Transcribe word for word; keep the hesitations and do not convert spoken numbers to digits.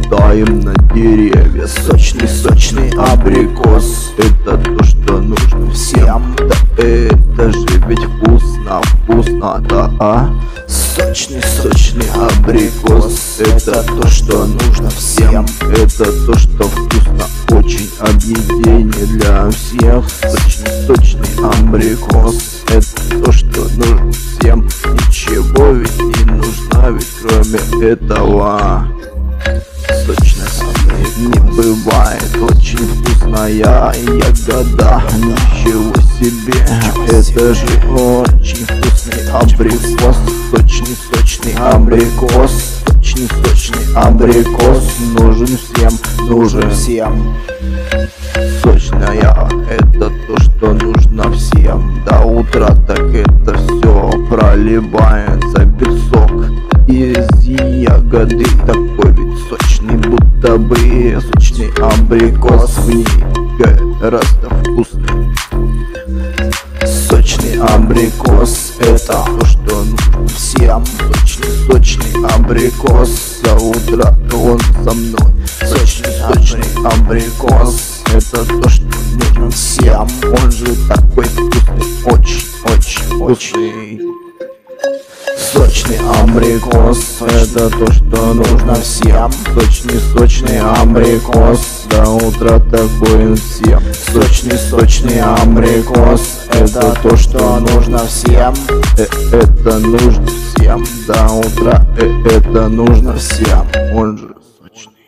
Летаем на деревья. Сочный, сочный абрикос. Это то, что нужно всем. Да это же ведь вкусно, вкусно, да, а? Сочный, сочный абрикос. Это то, что нужно всем. Это то, что вкусно, очень объедение для всех. Сочный, сочный абрикос. Это то, что нужно всем. Ничего ведь не нужно, ведь кроме этого. Сочность не бывает, очень вкусная ягода. Ничего себе, это же очень вкусный абрикос. Сочный, сочный абрикос. Сочный, сочный абрикос. Нужен всем, нужен всем. Сочная, это то, что нужно всем. До утра так это все проливается, без сок из ягоды. Такой ведь сочный, будто бы сочный абрикос. В ней гораздо вкусный. Сочный абрикос, это то, что нужно всем. Сочный, сочный абрикос. За утро он со мной. Сочный, сочный абрикос. Это то, что нужно всем. Он же такой вкусный, очень, очень, очень. Сочный абрикос. Это то, что нужно всем. Сочный, сочный абрикос. До утра такой он всем. Сочный, сочный абрикос. Это то, что нужно всем. Э это нужно всем. До утра э это нужно всем. Он же сочный.